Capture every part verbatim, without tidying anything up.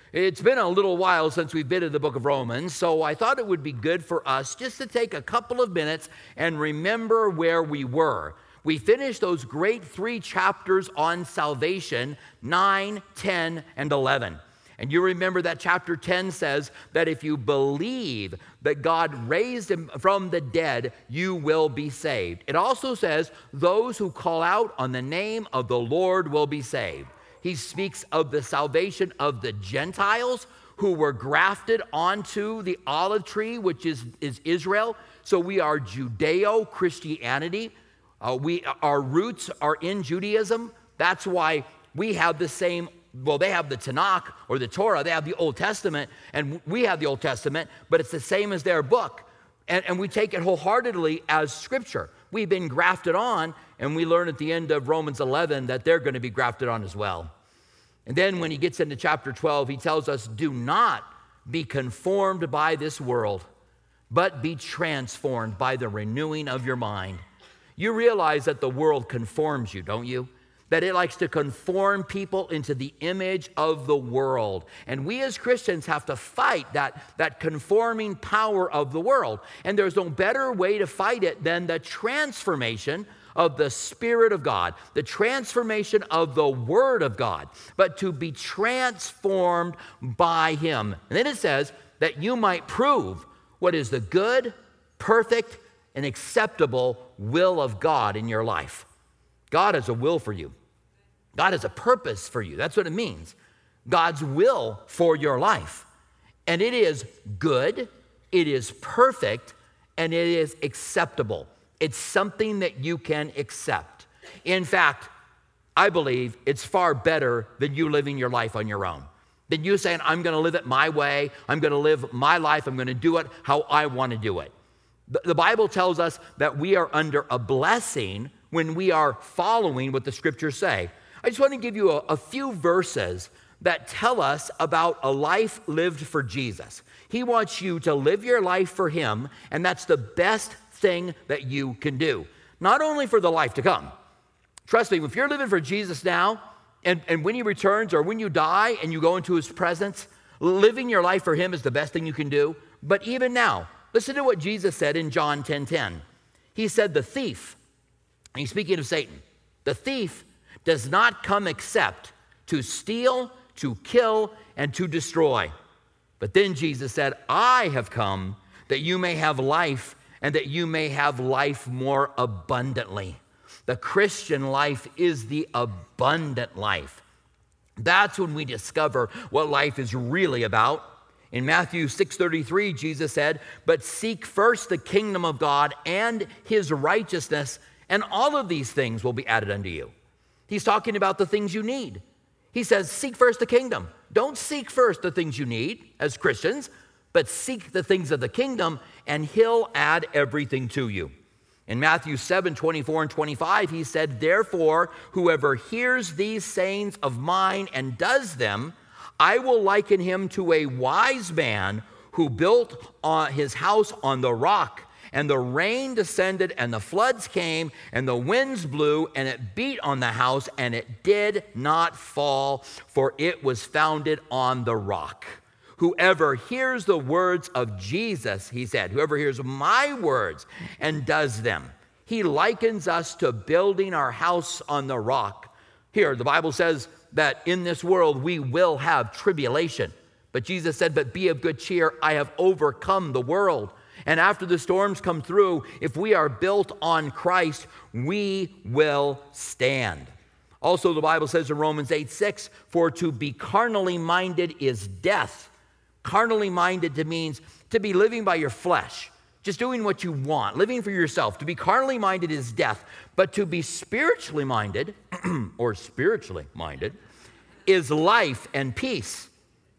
It's been a little while since we've been in the book of Romans, so I thought it would be good for us just to take a couple of minutes and remember where we were. We finished those great three chapters on salvation, nine, ten, and eleven. And you remember that chapter ten says that if you believe that God raised him from the dead, you will be saved. It also says those who call out on the name of the Lord will be saved. He speaks of the salvation of the Gentiles who were grafted onto the olive tree, which is, is Israel. So we are Judeo-Christianity. Uh, we, our roots are in Judaism. That's why we have the same, well, they have the Tanakh or the Torah. They have the Old Testament, and we have the Old Testament, but it's the same as their book. And, and we take it wholeheartedly as Scripture. We've been grafted on, and we learn at the end of Romans eleven that they're going to be grafted on as well. And then when he gets into chapter twelve, he tells us, do not be conformed by this world, but be transformed by the renewing of your mind. You realize that the world conforms you, don't you? That it likes to conform people into the image of the world. And we as Christians have to fight that, that conforming power of the world. And there's no better way to fight it than the transformation of the Spirit of God, the transformation of the Word of God, but to be transformed by Him. And then it says that you might prove what is the good, perfect, and acceptable will of God in your life. God has a will for you. God has a purpose for you. That's what it means. God's will for your life. And it is good, it is perfect, and it is acceptable. It's something that you can accept. In fact, I believe it's far better than you living your life on your own. Than you saying, I'm going to live it my way. I'm going to live my life. I'm going to do it how I want to do it. The Bible tells us that we are under a blessing when we are following what the Scriptures say. I just want to give you a, a few verses that tell us about a life lived for Jesus. He wants you to live your life for Him, and that's the best thing that you can do. Not only for the life to come. Trust me, if you're living for Jesus now, and, and when He returns or when you die and you go into His presence, living your life for Him is the best thing you can do. But even now, listen to what Jesus said in John ten ten. He said, the thief, and he's speaking of Satan, the thief does not come except to steal, to kill, and to destroy. But then Jesus said, I have come that you may have life and that you may have life more abundantly. The Christian life is the abundant life. That's when we discover what life is really about. In Matthew six thirty-three, Jesus said, but seek first the kingdom of God and His righteousness, and all of these things will be added unto you. He's talking about the things you need. He says, seek first the kingdom. Don't seek first the things you need as Christians, but seek the things of the kingdom, and He'll add everything to you. In Matthew seven twenty-four and twenty-five, He said, therefore, whoever hears these sayings of mine and does them, I will liken him to a wise man who built uh, his house on the rock. And the rain descended, and the floods came, and the winds blew, and it beat on the house, and it did not fall, for it was founded on the rock. Whoever hears the words of Jesus, He said, whoever hears my words and does them, He likens us to building our house on the rock. Here, the Bible says that in this world we will have tribulation. But Jesus said, but be of good cheer, I have overcome the world. And after the storms come through, if we are built on Christ, we will stand. Also, the Bible says in Romans eight six, for to be carnally minded is death. Carnally minded means to be living by your flesh, just doing what you want, living for yourself. To be carnally minded is death, but to be spiritually minded, or spiritually minded, is life and peace.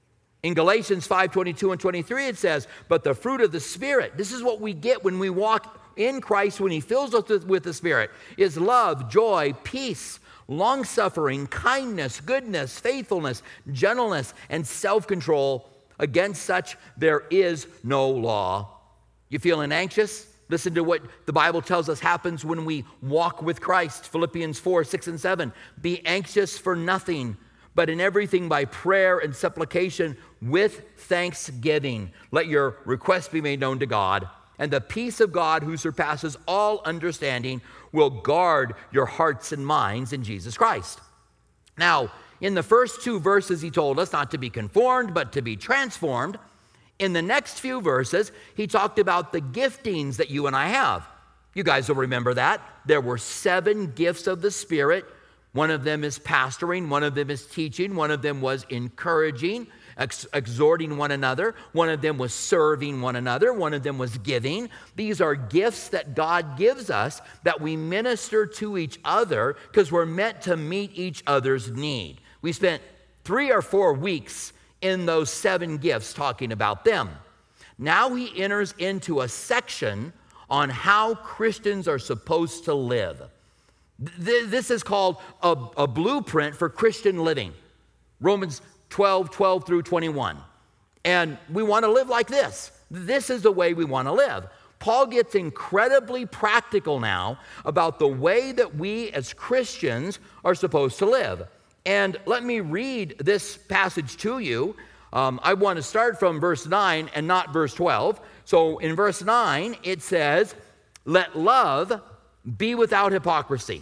In Galatians five twenty-two and twenty-three, it says, but the fruit of the Spirit, this is what we get when we walk in Christ, when He fills us with the Spirit, is love, joy, peace, long-suffering, kindness, goodness, faithfulness, gentleness, and self-control. Against such there is no law. You feeling anxious? Listen to what the Bible tells us happens when we walk with Christ. Philippians four, six, and seven. Be anxious for nothing, but in everything by prayer and supplication with thanksgiving. Let your requests be made known to God, and the peace of God, who surpasses all understanding, will guard your hearts and minds in Jesus Christ. Now, in the first two verses, he told us not to be conformed, but to be transformed. In the next few verses, he talked about the giftings that you and I have. You guys will remember that. There were seven gifts of the Spirit. One of them is pastoring, one of them is teaching, one of them was encouraging, ex- exhorting one another, one of them was serving one another, one of them was giving. These are gifts that God gives us that we minister to each other because we're meant to meet each other's need. We spent three or four weeks in those seven gifts talking about them. Now he enters into a section on how Christians are supposed to live. This is called a, a blueprint for Christian living. Romans twelve, twelve through twenty-one. And we want to live like this. This is the way we want to live. Paul gets incredibly practical now about the way that we as Christians are supposed to live. And let me read this passage to you. Um, I want to start from verse nine and not verse twelve. So in verse nine, it says, "Let love be without hypocrisy.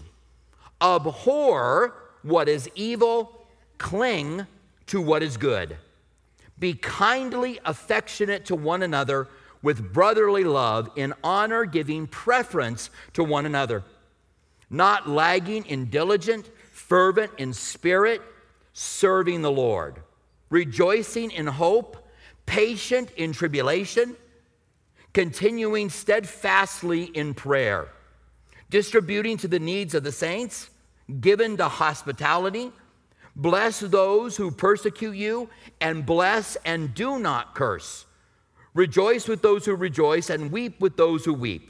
Abhor what is evil, cling to what is good. Be kindly affectionate to one another with brotherly love, in honor giving preference to one another. Not lagging in diligent, fervent in spirit, serving the Lord. Rejoicing in hope, patient in tribulation, continuing steadfastly in prayer. Distributing to the needs of the saints, given to hospitality. Bless those who persecute you, and bless and do not curse. Rejoice with those who rejoice, and weep with those who weep.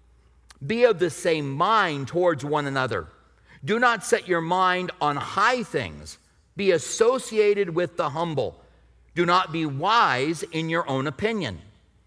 Be of the same mind towards one another. Do not set your mind on high things. Be associated with the humble. Do not be wise in your own opinion.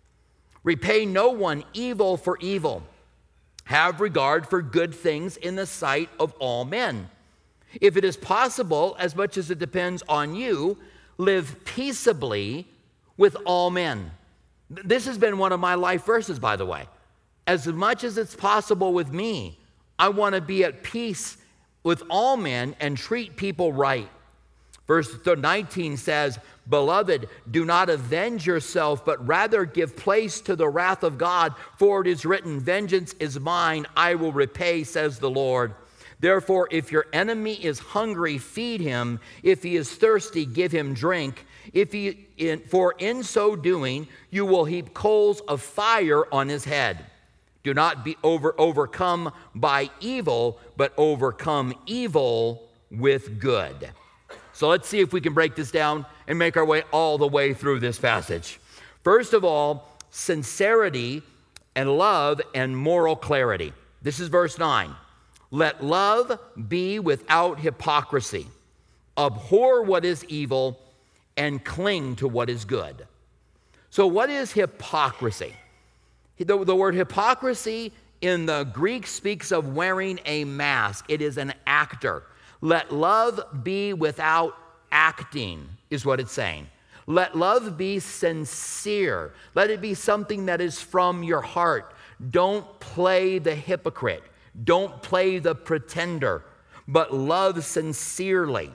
Repay no one evil for evil. Have regard for good things in the sight of all men. If it is possible, as much as it depends on you, live peaceably with all men." This has been one of my life verses, by the way. As much as it's possible with me, I want to be at peace with all men and treat people right. Verse nineteen says, "Beloved, do not avenge yourself, but rather give place to the wrath of God, for it is written, 'Vengeance is mine, I will repay,' says the Lord. Therefore, if your enemy is hungry, feed him. If he is thirsty, give him drink. If he, in, for in so doing, you will heap coals of fire on his head. Do not be over, overcome by evil, but overcome evil with good." So let's see if we can break this down and make our way all the way through this passage. First of all, sincerity and love and moral clarity. This is verse nine. "Let love be without hypocrisy. Abhor what is evil and cling to what is good." So what is hypocrisy? The, the word hypocrisy in the Greek speaks of wearing a mask. It is an actor. Let love be without acting, is what it's saying. Let love be sincere. Let it be something that is from your heart. Don't play the hypocrite. Don't play the pretender, but love sincerely.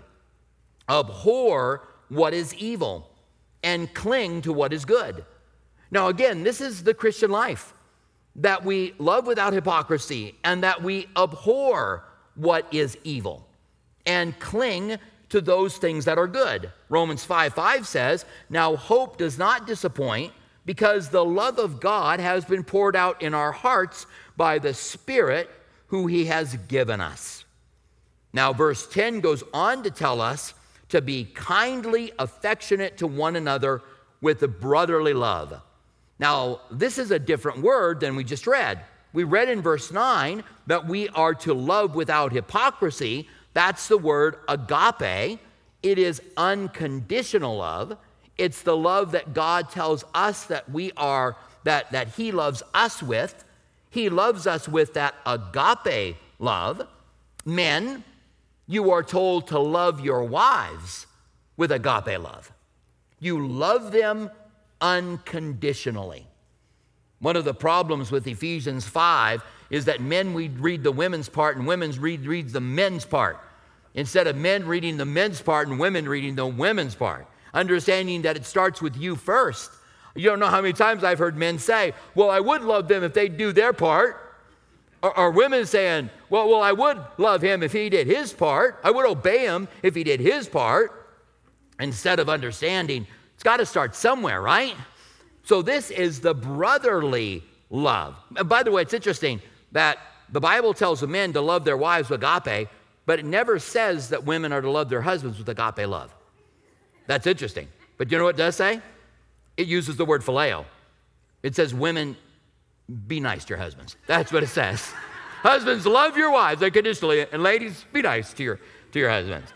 Abhor what is evil and cling to what is good. Now, again, this is the Christian life, that we love without hypocrisy and that we abhor what is evil and cling to those things that are good. Romans five five says, "Now hope does not disappoint, because the love of God has been poured out in our hearts by the Spirit who he has given us." Now verse ten goes on to tell us to be kindly affectionate to one another with a brotherly love. Now, this is a different word than we just read. We read in verse nine that we are to love without hypocrisy. That's the word agape. It is unconditional love. It's the love that God tells us that we are, that, that he loves us with. He loves us with that agape love. Men, You are told to love your wives with agape love. You love them unconditionally. One of the problems with Ephesians five is that men we read the women's part and women's read reads the men's part, instead of men reading the men's part and women reading the women's part. Understanding that it starts with you first. You don't know how many times I've heard men say, well, I would love them if they'd do their part. Or, or women saying, well, well, I would love him if he did his part. I would obey him if he did his part. Instead of understanding, it's got to start somewhere, right? So this is the brotherly love. And by the way, it's interesting that the Bible tells the men to love their wives with agape, but it never says that women are to love their husbands with agape love. That's interesting. But you know what it does say? It uses the word phileo. It says, women, be nice to your husbands. That's what it says. Husbands, love your wives unconditionally, and ladies, be nice to your, to your husbands.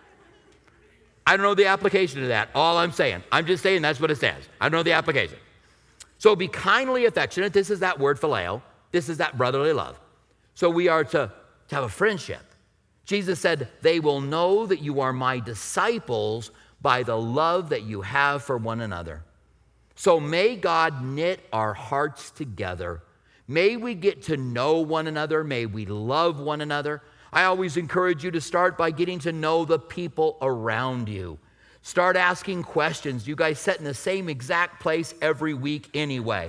I don't know the application of that. All I'm saying, I'm just saying that's what it says. I don't know the application. So be kindly affectionate. This is that word phileo. This is that brotherly love. So we are to, to have a friendship. Jesus said, they will know that you are my disciples by the love that you have for one another. So may God knit our hearts together. May we get to know one another. May we love one another. I always encourage you to start by getting to know the people around you. Start asking questions. You guys sit in the same exact place every week anyway.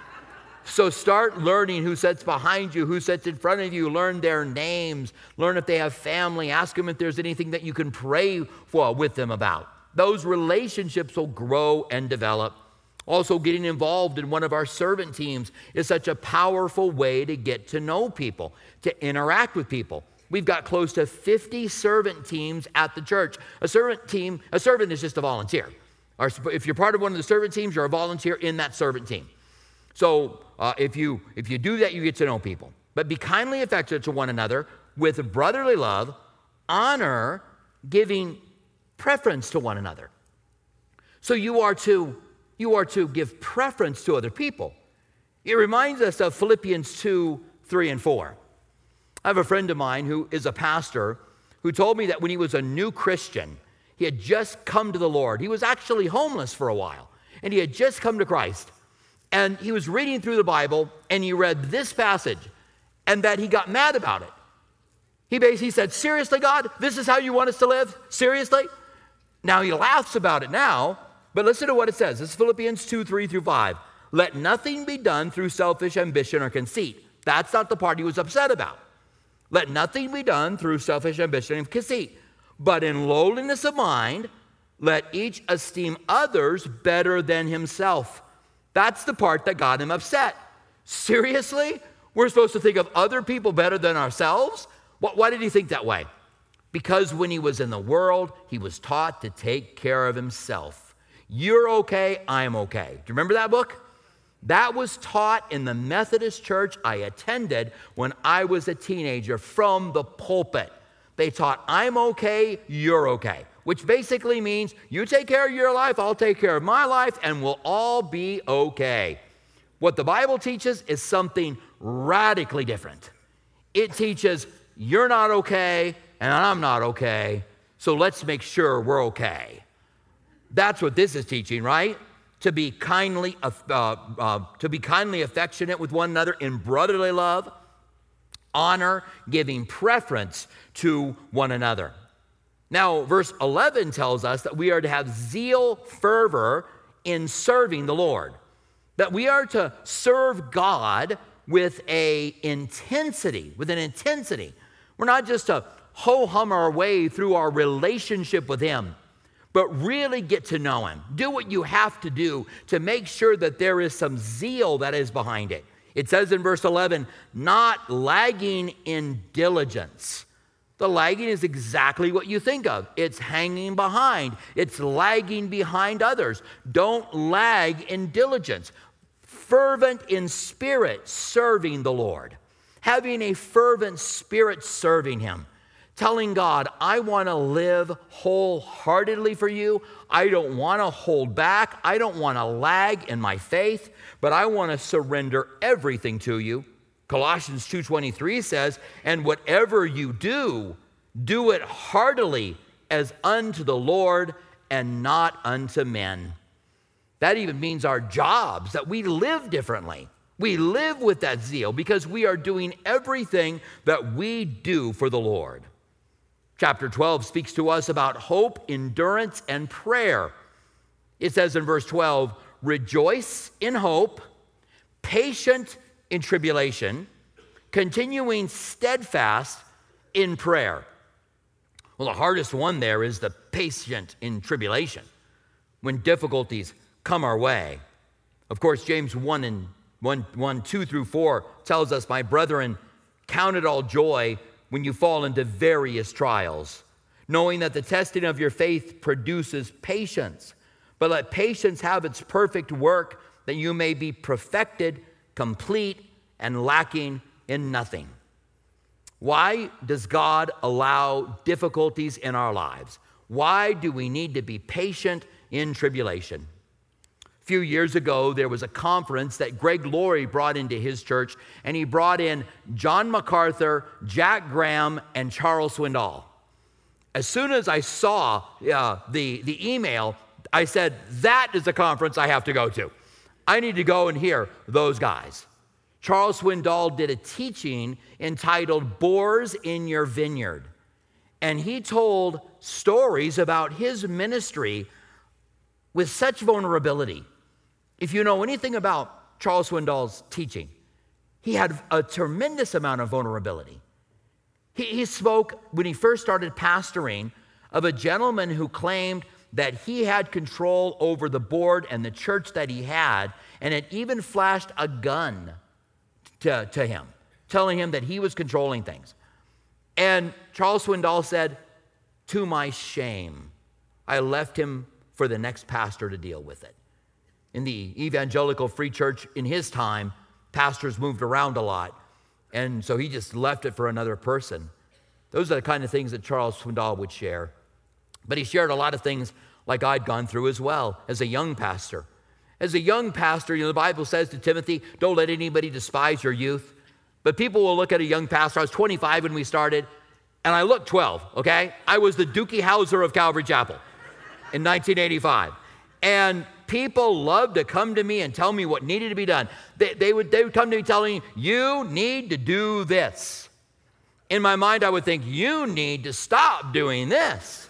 So start learning who sits behind you, who sits in front of you. Learn their names. Learn if they have family. Ask them if there's anything that you can pray for with them about. Those relationships will grow and develop. Also, getting involved in one of our servant teams is such a powerful way to get to know people, to interact with people. We've got close to fifty servant teams at the church. A servant team, a servant is just a volunteer. Or if you're part of one of the servant teams, you're a volunteer in that servant team. So uh, if you if you do that, you get to know people. But be kindly affectionate to one another with brotherly love, honor, giving preference to one another. So you are to you are to give preference to other people. It reminds us of Philippians two, three, and four. I have a friend of mine who is a pastor who told me that when he was a new Christian, he had just come to the Lord. He was actually homeless for a while, and he had just come to Christ. And he was reading through the Bible, and he read this passage, and that he got mad about it. He basically said, seriously, God, this is how you want us to live? Seriously? Now, he laughs about it now, but listen to what it says. This is Philippians two, three through five. Let nothing be done through selfish ambition or conceit. That's not the part he was upset about. Let nothing be done through selfish ambition and conceit, but in lowliness of mind, let each esteem others better than himself. That's the part that got him upset. Seriously? We're supposed to think of other people better than ourselves? Why did he think that way? Because when he was in the world, he was taught to take care of himself. You're okay, I'm okay. Do you remember that book? That was taught in the Methodist church I attended when I was a teenager from the pulpit. They taught, I'm okay, you're okay, which basically means you take care of your life, I'll take care of my life, and we'll all be okay. What the Bible teaches is something radically different. It teaches you're not okay, and I'm not okay, so let's make sure we're okay. That's what this is teaching, right? To be kindly, uh, uh, to be kindly affectionate with one another in brotherly love, honor, giving preference to one another. Now, verse eleven tells us that we are to have zeal, fervor in serving the Lord. That we are to serve God with a intensity, with an intensity. We're not just to ho-hum our way through our relationship with Him, but really get to know Him. Do what you have to do to make sure that there is some zeal that is behind it. It says in verse eleven, not lagging in diligence. The lagging is exactly what you think of. It's hanging behind. It's lagging behind others. Don't lag in diligence. Fervent in spirit, serving the Lord. Having a fervent spirit serving Him. Telling God, I want to live wholeheartedly for you. I don't want to hold back. I don't want to lag in my faith, but I want to surrender everything to you. Colossians two twenty-three says, and whatever you do, Do it heartily as unto the Lord and not unto men. That even means our jobs, that we live differently. We live with that zeal because we are doing everything that we do for the Lord. Chapter twelve speaks to us about hope, endurance, and prayer. It says in verse twelve, rejoice in hope, patient in tribulation, continuing steadfast in prayer. Well, the hardest one there is the patient in tribulation, when difficulties come our way. Of course, James one and one, one, two through four tells us, my brethren, count it all joy when you fall into various trials, knowing that the testing of your faith produces patience. But let patience have its perfect work, that you may be perfected, complete, and lacking in nothing. Why does God allow difficulties in our lives? Why do we need to be patient in tribulation? A few years ago, there was a conference that Greg Laurie brought into his church, and he brought in John MacArthur, Jack Graham, and Charles Swindoll. As soon as I saw uh, the, the email, I said, that is the conference I have to go to. I need to go and hear those guys. Charles Swindoll did a teaching entitled Boars in Your Vineyard. And he told stories about his ministry with such vulnerability. If you know anything about Charles Swindoll's teaching, he had a tremendous amount of vulnerability. He, he spoke, when he first started pastoring, of a gentleman who claimed that he had control over the board and the church that he had, and it even flashed a gun to, to him, telling him that he was controlling things. And Charles Swindoll said, to my shame, I left him for the next pastor to deal with it. In the evangelical free church in his time, pastors moved around a lot, and so he just left it for another person. Those are the kind of things that Charles Swindoll would share. But he shared a lot of things like I'd gone through as well as a young pastor. As a young pastor, you know, the Bible says to Timothy, don't let anybody despise your youth. But people will look at a young pastor. I was twenty-five when we started, and I looked twelve, okay? I was the Dookie Howser of Calvary Chapel in nineteen eighty-five. And people loved to come to me and tell me what needed to be done. They, they, would, they would come to me telling me, you need to do this. In my mind, I would think, you need to stop doing this.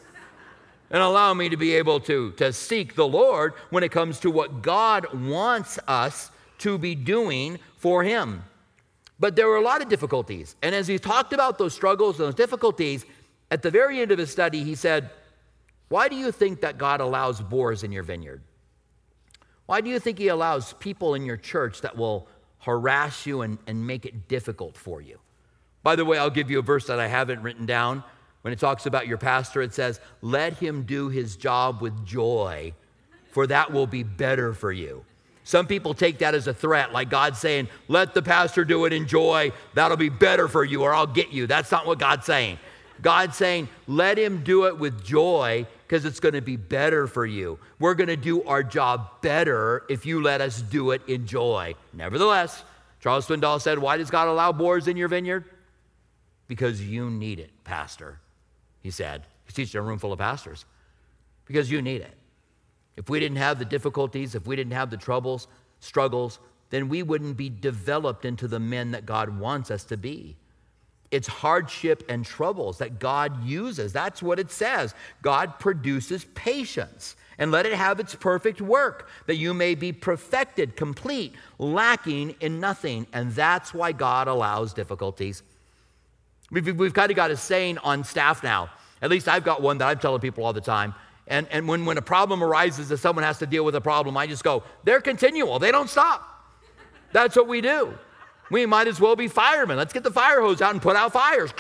And allow me to be able to, to seek the Lord when it comes to what God wants us to be doing for Him. But there were a lot of difficulties. And as he talked about those struggles and those difficulties, at the very end of his study, he said, why do you think that God allows boars in your vineyard? Why do you think He allows people in your church that will harass you and, and make it difficult for you? By the way, I'll give you a verse that I haven't written down. When it talks about your pastor, it says, let him do his job with joy, for that will be better for you. Some people take that as a threat, like God saying, let the pastor do it in joy. That'll be better for you, or I'll get you. That's not what God's saying. God's saying, let him do it with joy, because it's going to be better for you. We're going to do our job better if you let us do it in joy. Nevertheless, Charles Swindoll said, why does God allow boars in your vineyard? Because you need it, pastor. He said, he's teaching a room full of pastors, because you need it. If we didn't have the difficulties, if we didn't have the troubles, struggles, then we wouldn't be developed into the men that God wants us to be. It's hardship and troubles that God uses. That's what it says. God produces patience, and let it have its perfect work, that you may be perfected, complete, lacking in nothing. And that's why God allows difficulties. We've, we've kind of got a saying on staff now. At least I've got one that I'm telling people all the time. And, and when, when a problem arises that someone has to deal with a problem, I just go, they're continual. They don't stop. That's what we do. We might as well be firemen. Let's get the fire hose out and put out fires.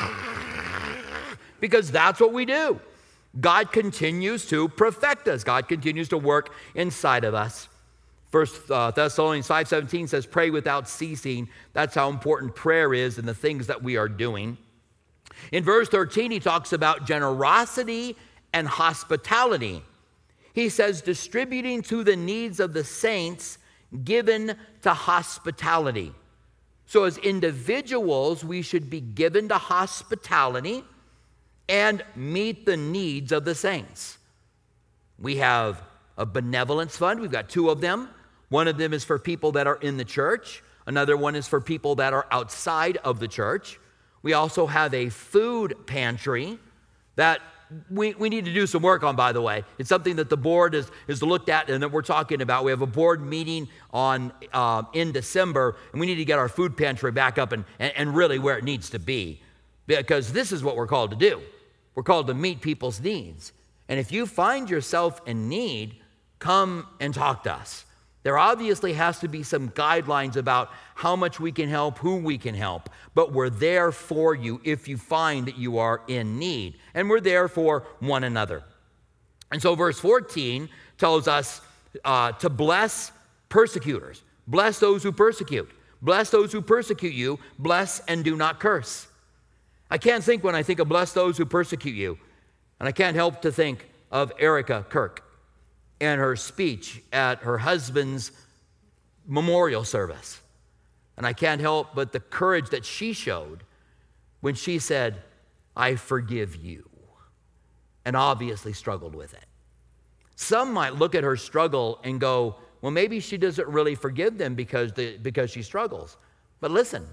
Because that's what we do. God continues to perfect us. God continues to work inside of us. First uh, Thessalonians five seventeen says, pray without ceasing. That's how important prayer is in the things that we are doing. In verse thirteen, he talks about generosity and hospitality. He says, distributing to the needs of the saints, given to hospitality. So as individuals, we should be given to hospitality. and meet the needs of the saints. We have a benevolence fund. We've got two of them. One of them is for people that are in the church. Another one is for people that are outside of the church. We also have a food pantry that we, we need to do some work on, by the way. It's something that the board is, is looked at and that we're talking about. We have a board meeting on uh, in December, and we need to get our food pantry back up and, and, and really where it needs to be, because this is what we're called to do. We're called to meet people's needs. And if you find yourself in need, come and talk to us. There obviously has to be some guidelines about how much we can help, who we can help, but we're there for you if you find that you are in need, and we're there for one another. And so verse fourteen tells us uh, to bless persecutors. Bless those who persecute. Bless those who persecute you. Bless and do not curse. I can't think when I think of bless those who persecute you, and I can't help to think of Erica Kirk and her speech at her husband's memorial service. And I can't help but the courage that she showed when she said, I forgive you, and obviously struggled with it. Some might look at her struggle and go, well, maybe she doesn't really forgive them because, the, because she struggles. But listen,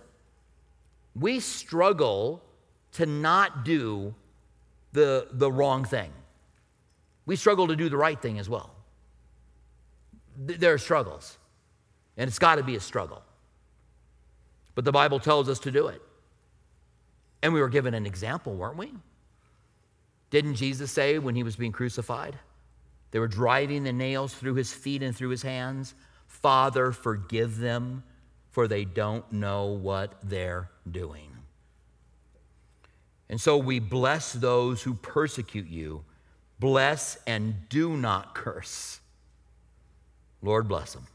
we struggle to not do the, the wrong thing. We struggle to do the right thing as well. There are struggles, and it's got to be a struggle. But the Bible tells us to do it. And we were given an example, weren't we? Didn't Jesus say when he was being crucified, they were driving the nails through his feet and through his hands, Father, forgive them, for they don't know what they're doing. And so we bless those who persecute you. Bless and do not curse. Lord, bless them.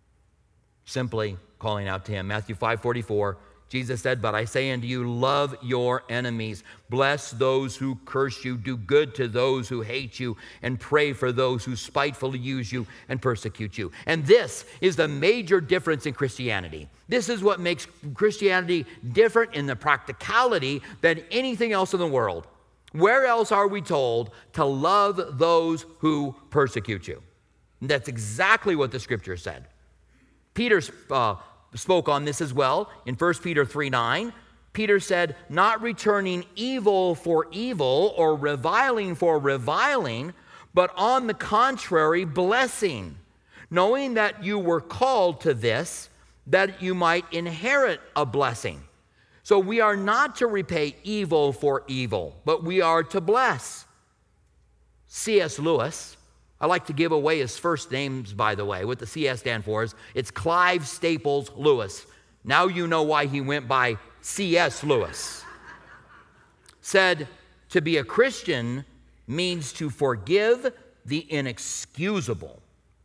Simply calling out to him. Matthew five forty-four, Jesus said, but I say unto you, love your enemies. Bless those who curse you. Do good to those who hate you. And pray for those who spitefully use you and persecute you. And this is the major difference in Christianity. This is what makes Christianity different in the practicality than anything else in the world. Where else are we told to love those who persecute you? And that's exactly what the scripture said. Peter uh, spoke on this as well in First Peter three nine. Peter said, not returning evil for evil or reviling for reviling, but on the contrary, blessing, knowing that you were called to this, that you might inherit a blessing. So we are not to repay evil for evil, but we are to bless. C S Lewis, I like to give away his first names, by the way. What the C S stand for is, it's Clive Staples Lewis. Now you know why he went by C S Lewis. Said, to be a Christian means to forgive the inexcusable,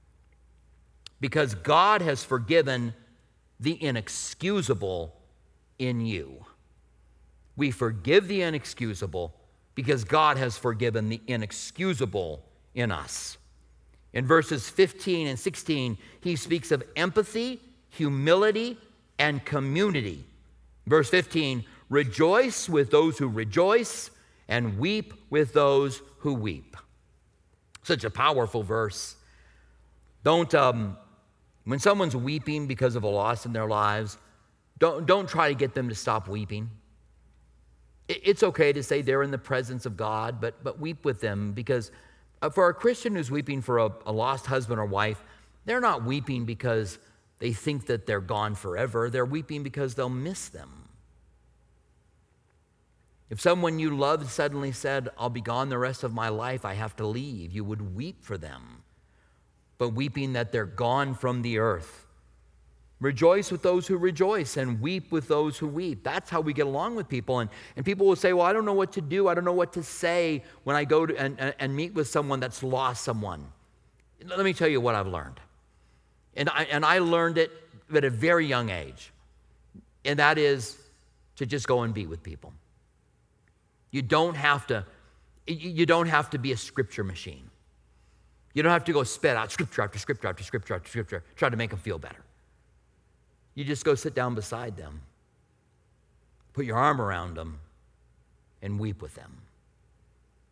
because God has forgiven the inexcusable in you. We forgive the inexcusable because God has forgiven the inexcusable in us. In verses fifteen and sixteen, he speaks of empathy, humility, and community. Verse fifteen, rejoice with those who rejoice and weep with those who weep. Such a powerful verse. Don't, um, when someone's weeping because of a loss in their lives, don't, don't try to get them to stop weeping. It's okay to say they're in the presence of God, but, but weep with them, because for a Christian who's weeping for a, a lost husband or wife, they're not weeping because they think that they're gone forever. They're weeping because they'll miss them. If someone you loved suddenly said, I'll be gone the rest of my life, I have to leave, you would weep for them, but weeping that they're gone from the earth. Rejoice with those who rejoice and weep with those who weep. That's how we get along with people. And, and people will say, well, I don't know what to do. I don't know what to say when I go to and, and, and meet with someone that's lost someone. Let me tell you what I've learned. And I, and I learned it at a very young age. And that is to just go and be with people. You don't have to, you don't have to be a scripture machine. You don't have to go spit out scripture after scripture after scripture after scripture, try to make them feel better. You just go sit down beside them, put your arm around them, and weep with them.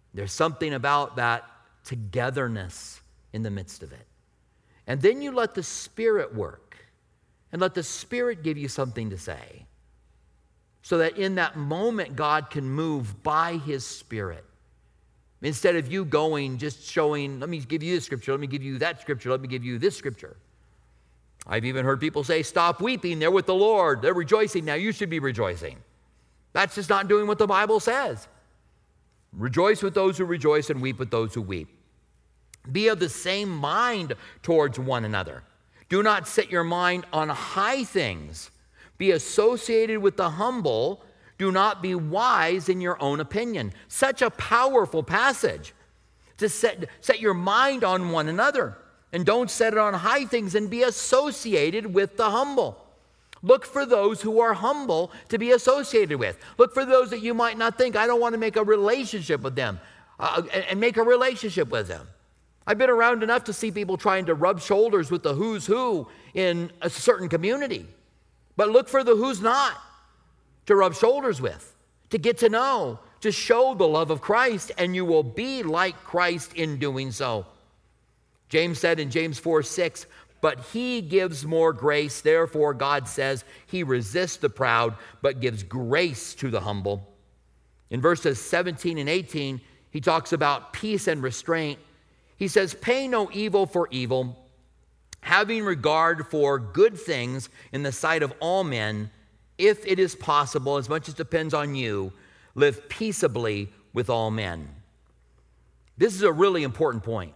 There's something about that togetherness in the midst of it. And then you let the Spirit work and let the Spirit give you something to say so that in that moment God can move by His Spirit. Instead of you going, just showing, let me give you this scripture, let me give you that scripture, let me give you this scripture. I've even heard people say, stop weeping, they're with the Lord, they're rejoicing now, you should be rejoicing. That's just not doing what the Bible says. Rejoice with those who rejoice and weep with those who weep. Be of the same mind towards one another. Do not set your mind on high things. Be associated with the humble. Do not be wise in your own opinion. Such a powerful passage to set, set your mind on one another. And don't set it on high things, and be associated with the humble. Look for those who are humble to be associated with. Look for those that you might not think, I don't want to make a relationship with them, uh, and, and make a relationship with them. I've been around enough to see people trying to rub shoulders with the who's who in a certain community. But look for the who's not to rub shoulders with, to get to know, to show the love of Christ, and you will be like Christ in doing so. James said in James four six, but He gives more grace. Therefore, God says He resists the proud, but gives grace to the humble. In verses seventeen and eighteen, he talks about peace and restraint. He says, pay no evil for evil, having regard for good things in the sight of all men. If it is possible, as much as depends on you, live peaceably with all men. This is a really important point.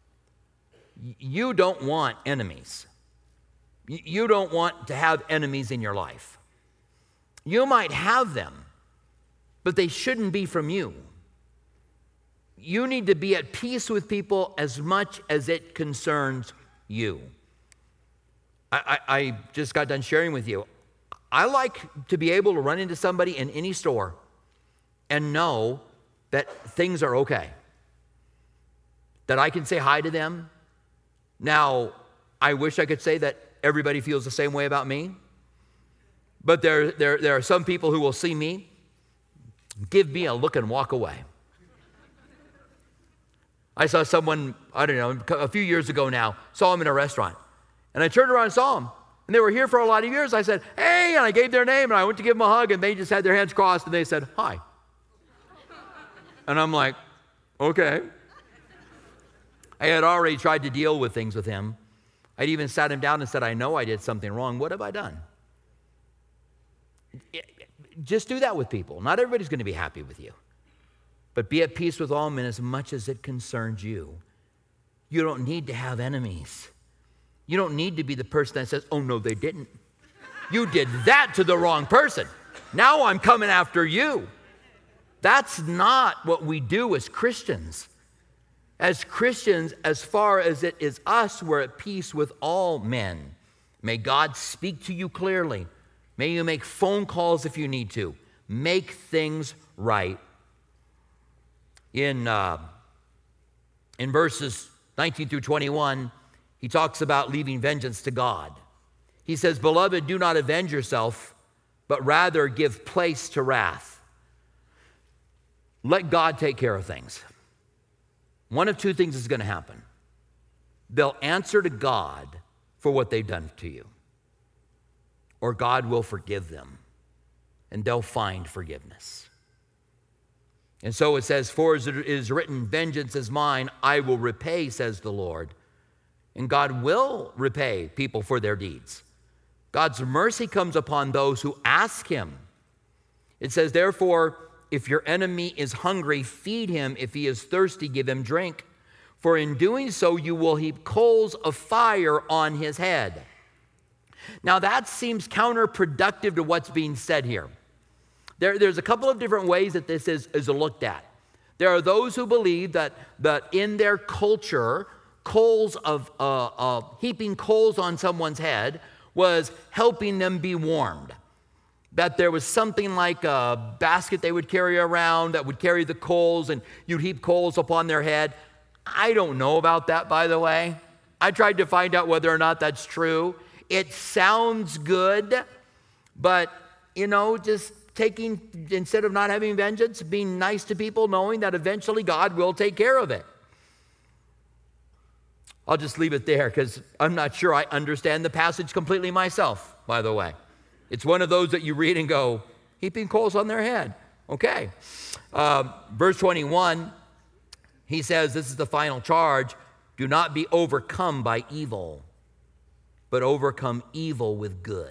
You don't want enemies. You don't want to have enemies in your life. You might have them, but they shouldn't be from you. You need to be at peace with people as much as it concerns you. I, I, I just got done sharing with you. I like to be able to run into somebody in any store and know that things are okay, that I can say hi to them. Now, I wish I could say that everybody feels the same way about me, but there, there, there are some people who will see me, give me a look and walk away. I saw someone, I don't know, a few years ago now, saw him in a restaurant, and I turned around and saw him, and they were here for a lot of years. I said, hey, and I gave their name, and I went to give them a hug, and they just had their hands crossed, and they said, hi. And I'm like, okay. I had already tried to deal with things with him. I'd even sat him down and said, I know I did something wrong. What have I done? Just do that with people. Not everybody's going to be happy with you. But be at peace with all men as much as it concerns you. You don't need to have enemies. You don't need to be the person that says, oh, no, they didn't. You did that to the wrong person. Now I'm coming after you. That's not what we do as Christians. As Christians, as far as it is us, we're at peace with all men. May God speak to you clearly. May you make phone calls if you need to. Make things right. In, uh, in verses nineteen through twenty-one, he talks about leaving vengeance to God. He says, beloved, do not avenge yourself, but rather give place to wrath. Let God take care of things. One of two things is going to happen. They'll answer to God for what they've done to you, or God will forgive them, and they'll find forgiveness. And so it says, for as it is written, vengeance is mine, I will repay, says the Lord. And God will repay people for their deeds. God's mercy comes upon those who ask him. It says, therefore, if your enemy is hungry, feed him. If he is thirsty, give him drink. For in doing so, you will heap coals of fire on his head. Now that seems counterproductive to what's being said here. There, there's a couple of different ways that this is, is looked at. There are those who believe that, that in their culture, coals of uh, uh, heaping coals on someone's head was helping them be warmed. That there was something like a basket they would carry around that would carry the coals, and you'd heap coals upon their head. I don't know about that, by the way. I tried to find out whether or not that's true. It sounds good, but, you know, just taking, instead of not having vengeance, being nice to people, knowing that eventually God will take care of it. I'll just leave it there because I'm not sure I understand the passage completely myself, by the way. It's one of those that you read and go, heaping coals on their head. Okay. Um, verse twenty-one, he says, this is the final charge. Do not be overcome by evil, but overcome evil with good.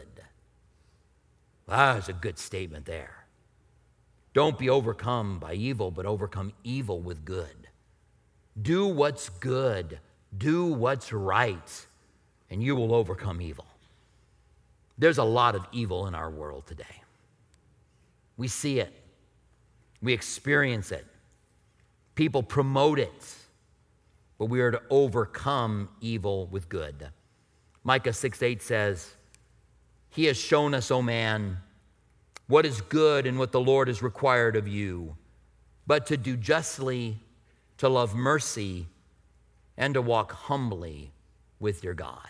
Wow, that's a good statement there. Don't be overcome by evil, but overcome evil with good. Do what's good. Do what's right, and you will overcome evil. There's a lot of evil in our world today. We see it. We experience it. People promote it. But we are to overcome evil with good. Micah six eight says, He has shown us, O man, what is good and what the Lord has required of you, but to do justly, to love mercy, and to walk humbly with your God.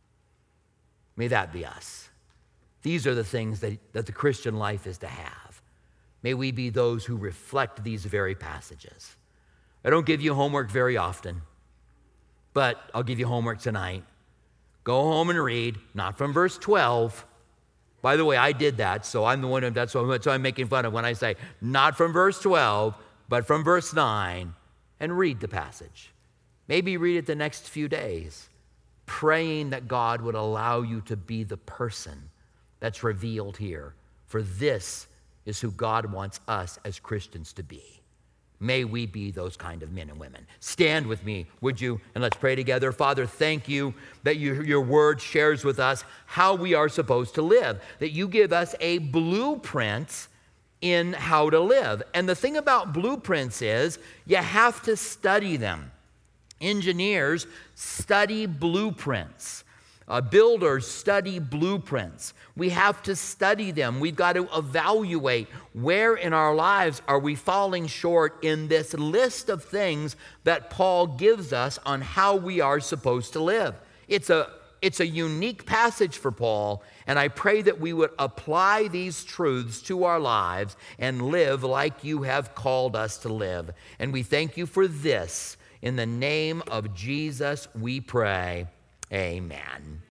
May that be us. These are the things that, that the Christian life is to have. May we be those who reflect these very passages. I don't give you homework very often, but I'll give you homework tonight. Go home and read, not from verse twelve. By the way, I did that, so I'm the one who, that's what I'm making fun of when I say, not from verse twelve, but from verse nine, and read the passage. Maybe read it the next few days, praying that God would allow you to be the person that's revealed here. For this is who God wants us as Christians to be. May we be those kind of men and women. Stand with me, would you? And let's pray together. Father, thank you that you, your word shares with us how we are supposed to live, that you give us a blueprint in how to live. And the thing about blueprints is you have to study them. Engineers study blueprints. Uh, builders study blueprints. We have to study them. We've got to evaluate where in our lives are we falling short in this list of things that Paul gives us on how we are supposed to live. It's a, it's a unique passage for Paul, and I pray that we would apply these truths to our lives and live like you have called us to live. And we thank you for this. In the name of Jesus, we pray. Amen.